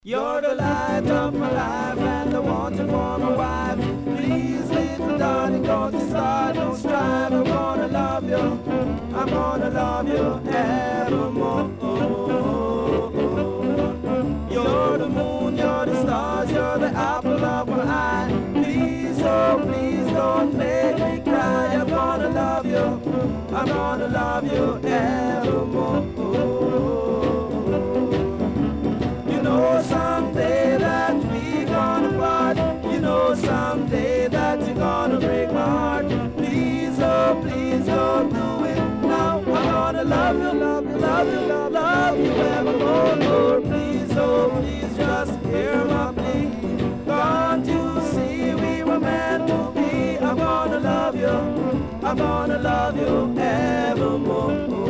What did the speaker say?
You're the light of my life and I want you for my wife. Please, little darling, don't you start no strife. I'm gonna love you, I'm gonna love you evermore. You're the moon, you're the stars, you're the apple of my eye. Please, oh please don't make me cry. I'm gonna love you, I'm gonna love you evermore. You know someday that we gonna part. You know someday that you're gonna break my heart. Please, oh please don't do it now. I'm gonna love you, love you, love you, love you evermore. Please, oh please just hear my plea. Can't you see we were meant to be? I'm gonna love you, I'm gonna love you evermore.